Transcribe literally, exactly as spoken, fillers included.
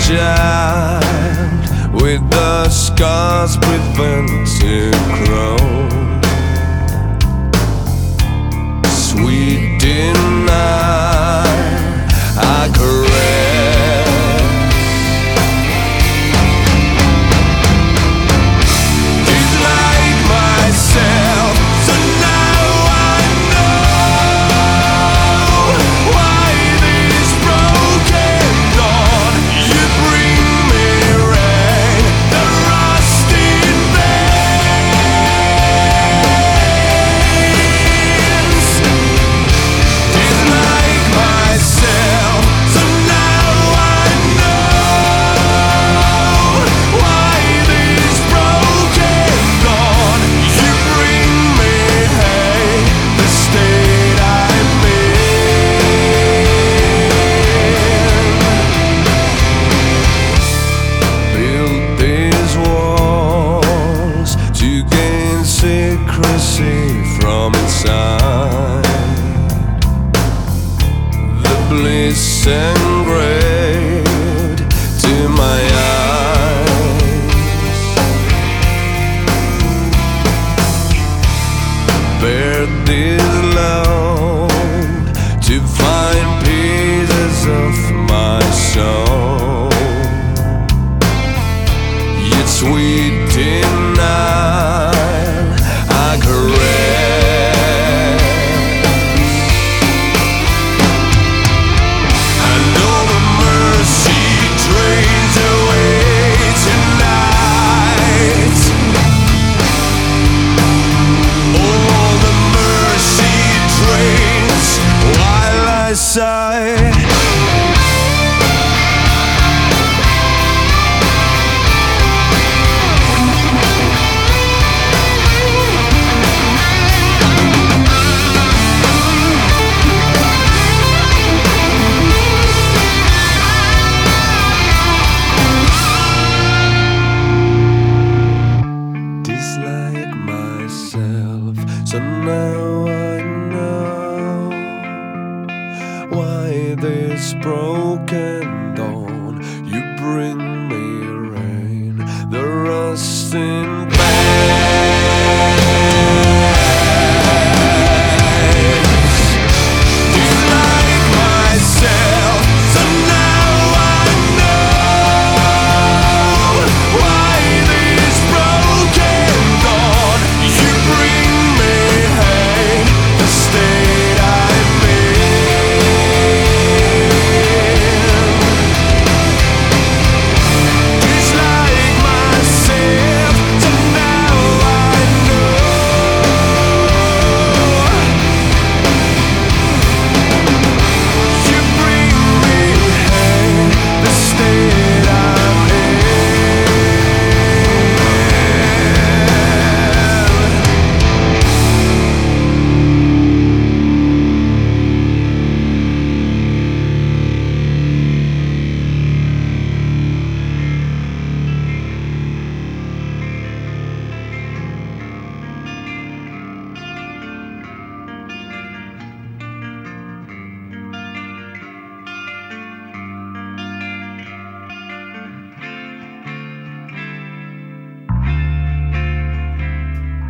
child with the scars preventing grow. Sweet denial, I caress. Dislike myself, so now I know why this broken dawn you bring me rain, the rusted veins. Dislike myself, so now I know why this broken dawn you bring me hate, the state I'm in. Build these walls to gain secrecy from inside. The bliss engraved to my eyes. Bear this load to find pieces of my soul. Yet sweet denial, I caress. I know the mercy drains away tonight. All the mercy drains while I sigh. Dislike myself, so now I know why this broken